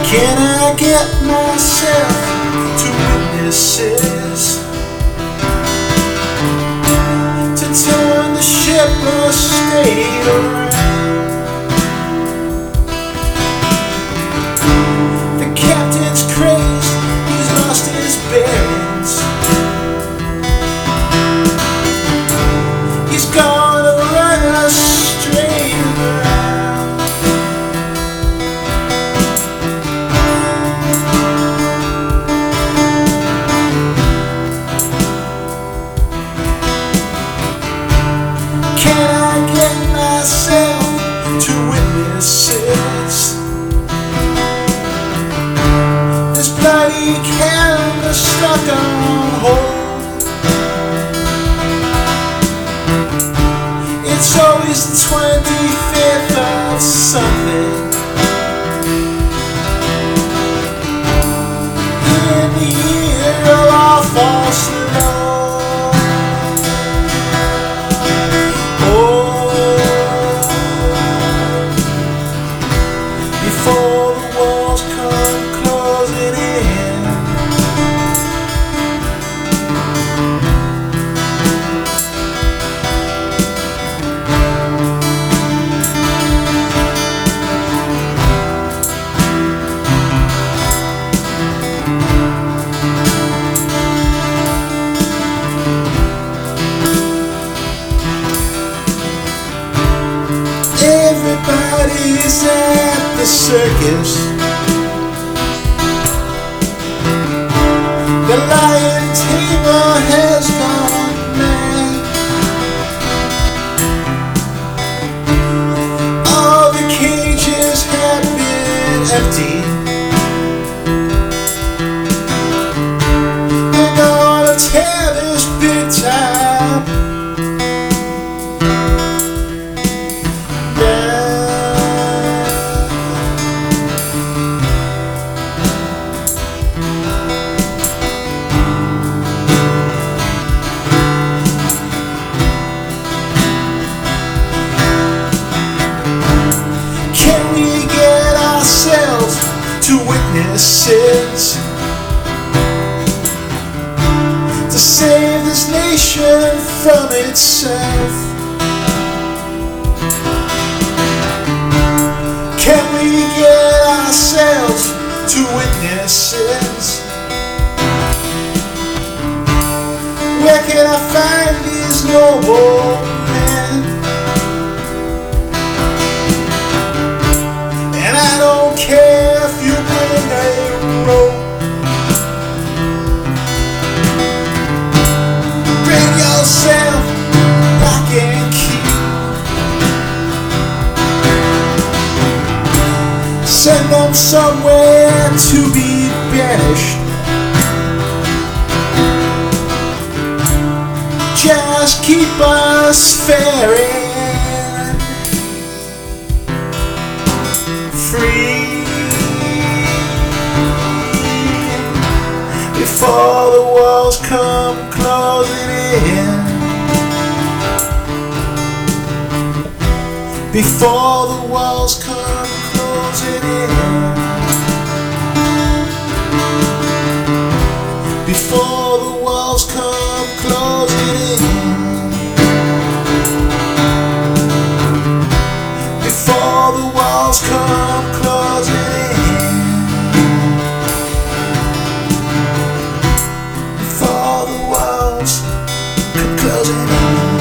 Can I get myself to witnesses to turn the ship of state around? The captain's crazed, he's lost his bearings. He's gonna run us straight around. Can I get myself to witnesses? This bloody canvas stuck on hold. It's always the 25th of something in the year of our false love. Before the walls come closing in, everybody's at the circus. The lion tamer has gone mad. All the cages have been emptied, they're gonna tear this big time to witnesses to save this nation from itself. Can we get ourselves to witnesses? Where can I find these noble men? And I don't care if you bring a rope. Bring yourself lock and key. Send them somewhere to be banished. Just keep us faring free before the walls come closing in. Before the walls come closing in. Before the walls come closing in. Before the walls come closing in. Before the walls come closing in.